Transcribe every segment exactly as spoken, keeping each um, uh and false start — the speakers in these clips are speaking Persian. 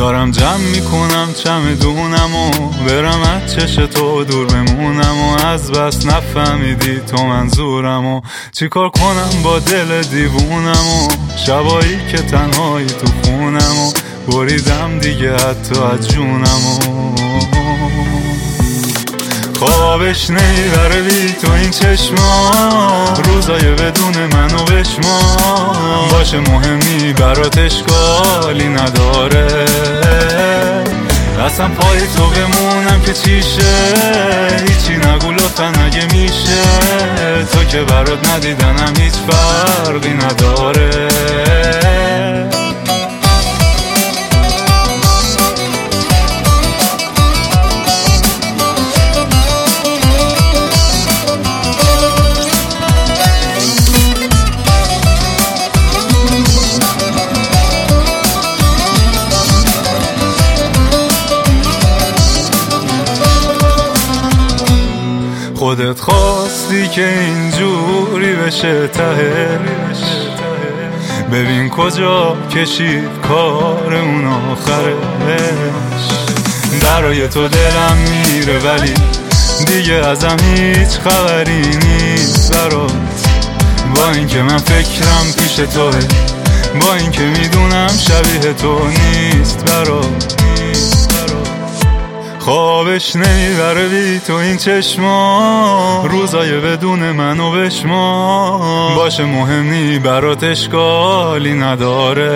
دارم جمع میکنم چمدونم و برم از چش تو دور بمونم و از بس نفهمیدی تو منظورم و چیکار کنم با دل دیوونم و شبایی که تنهایی تو خونم و بریدم دیگه حتی از جونم و خوابش نمیبره بی تو این چشما روزای بدون منو بشما باشه مهمی برات اشکالی نداره اصلا پای تو بمونم که چیشه هیچی نگو لطفا اگه میشه تو که برات ندیدنم هیچ فرقی نداره خودت خواستی که اینجوری بشه تهش ببین کجا کشید کار اون آخرش برای تو دلم میره ولی دیگه ازم هیچ خبری نیست برات با اینکه من فکرم پیش توه با اینکه میدونم شبیه تو نیست برات خوابش نمیبره بی تو این چشما روزای بدون منو بشما باشه مهمی برات اشکالی نداره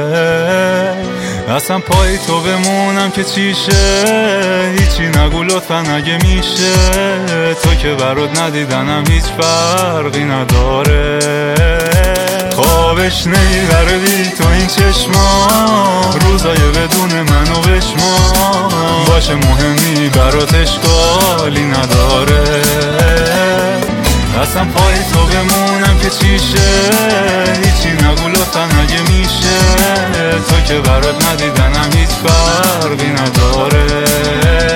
اصلا پای تو بمونم که چیشه هیچی نگو لطفا اگه میشه تو که برات ندیدنم هیچ فرقی نداره خوابش نمیبره بی تو این چشما روزای بدون منو بشما باشه مهمی برات اشکالی نداره اصلا پای تو بمونم که چیشه هیچی نگو لطفا اگه میشه تو که برات ندیدنم هیچ فرقی نداره